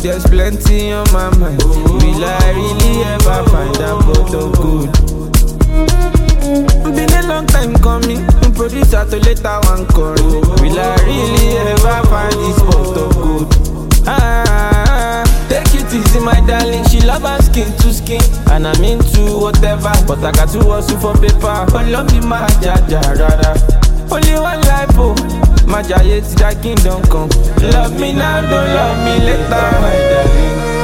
there's plenty on my mind. Will I really ever find that photo good? Been a long time coming, producer to later one calling. Will I really ever find this photo good? Take it easy my darling, she love her skin to skin. And I'm into whatever, but I got to hustle for paper. But love me my jaja rara. Only one life oh, my jaye till that kingdom come. Love me now, don't love me later my darling.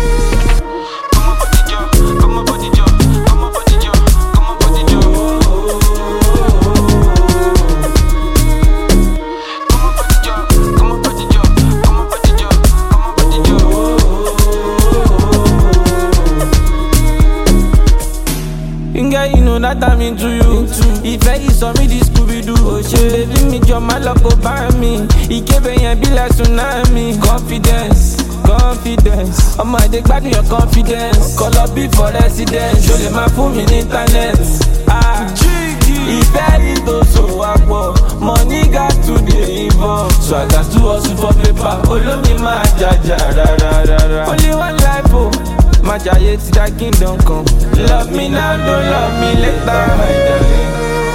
You know that I'm into you. If I saw me, this Scooby-Doo. Oh shit, baby, me your my luck go by me. He gave me and be like tsunami. Confidence, confidence. I'm my dick back in your confidence. Call up before residence. Show them my phone in internet. If I need to so up, money got to the involved. So I got to hustle for paper. Oh, love me, my jaja, only one life, oh. My jaye till that kingdom come. Love me now, don't love me later, my darling.